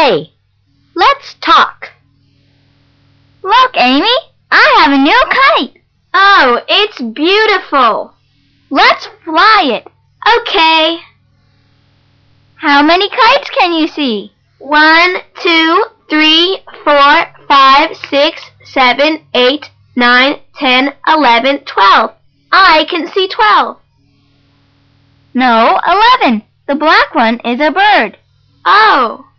play. Let's talk. Look, Amy, I have a new kite. Oh, it's beautiful. Let's fly it. Okay. How many kites can you see? 1, 2, 3, 4, 5, 6, 7, 8, 9, 10, 11, 12. I can see 12. No, 11. The black one is a bird. Oh.